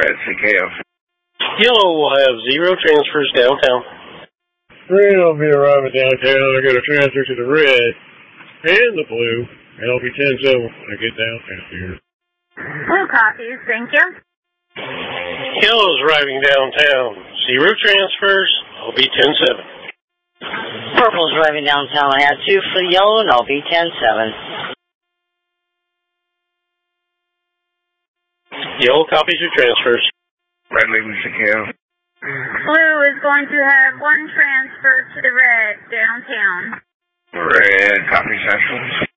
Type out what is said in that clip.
Red CKO. Yellow will have 0 transfers downtown. Green will be arriving downtown. I got to transfer to the red and the blue, and I'll be 10-7 when I get downtown here. Blue copies, thank you. Yellow's arriving downtown. 0 transfers. I'll be 10-7. Purple's arriving downtown. I have 2 for yellow, and I'll be 10-7. Yellow copies your transfers. Red leaving CKO. Blue is going to have 1 transfer to the red downtown. Red copies central.